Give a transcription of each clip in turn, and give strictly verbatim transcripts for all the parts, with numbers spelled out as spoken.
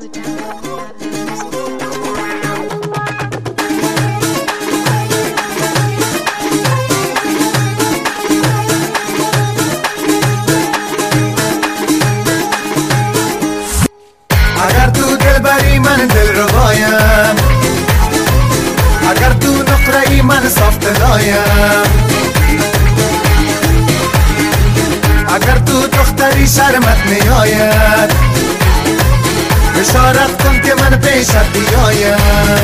اگر تو دل بری من دل ربایم، اگر تو نقره ای من صاف دلایم، اگر تو دختری شرمت میآید اشارت کن که من پیشت بیایم.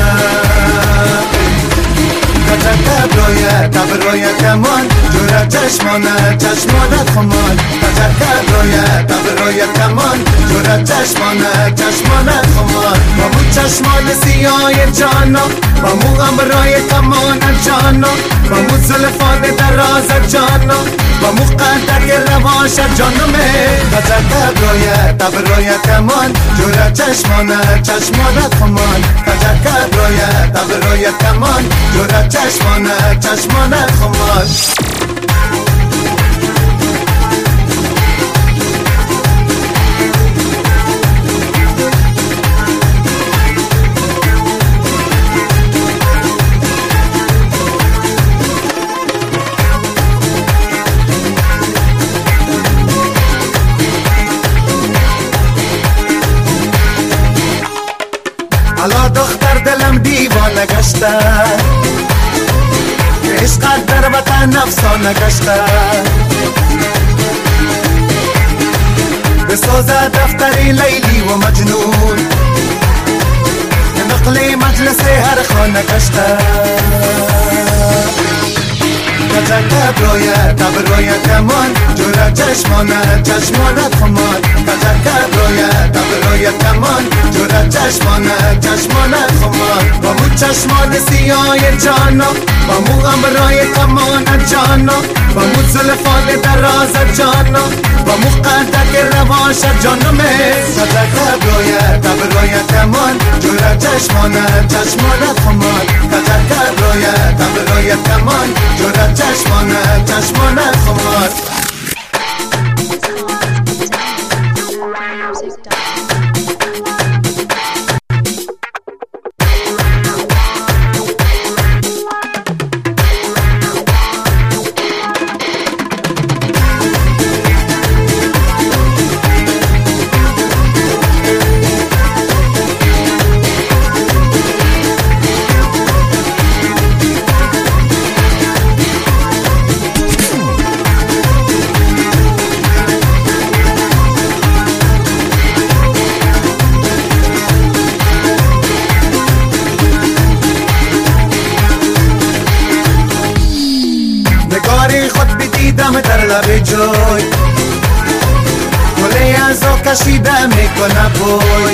کجا رویت تب رویت کمان جور چشمانت چشمانت خمان. کجا رویت تب رویت کمان جور چشمانت چشمانت خمان. با مو چشمان سیاه جانا با مو امرای کمانت جانا با مو زلفان درازت جانا با مو قدک رواشت جانمه. کجا رویت تب رویت کمان جور چشمانت چشمانت خمان. کجا رویت تب رویت کمان جور چشمانت چشمانت خمان. حالا دختر دلم دیوانه گشته که عشقت در وطن افسانه گشته. بسازد دفتری لیلی و مجنون که نقل مجلس هر خانه گشته. کجا رویت تب رویت کمان جور چشمانت چشمانت خمان. کجا رویت تب رویت کمان جور چشمانت چشمانت خمان. با مو چشمان سیاه جانا با مو امرای کمانت جانا با مو زلفان درازت جانا با مو قدک رواشت جانمه. کجا رویت تب رویت کمان جور چشمانت چشمانت خمان. کجا رویت تب رویت کمان جور چشمانت چشمانت خمان. خود بدیدم در لب جوی گله از او کشیده میکنه بوی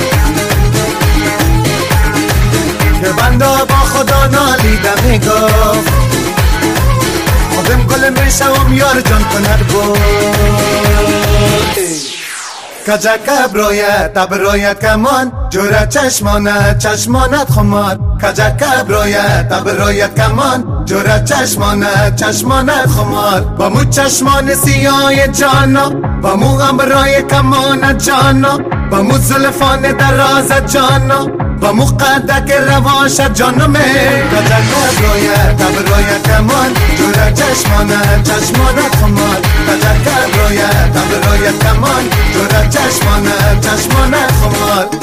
که بنده با خدا نالیده میگفت خودم گل میشوم یار جان کند بود. کجا کب رویت تب رویت کمان جور چشمانت چشمانت خمان. کجا کب رویت تب رویت کمان جور چشمانت چشمانت خمان. با مو چشمان سیاه جانا با مو امرای کمانت جانا با مو زلفان درازت جانا با مو قدک رواشت جانمه. کجا کب رویت تب رویت کمان جور چشمانت چشمانت خمان. کجا کب رویت تب رویت کمان جور چشمانت چشمانت خمان.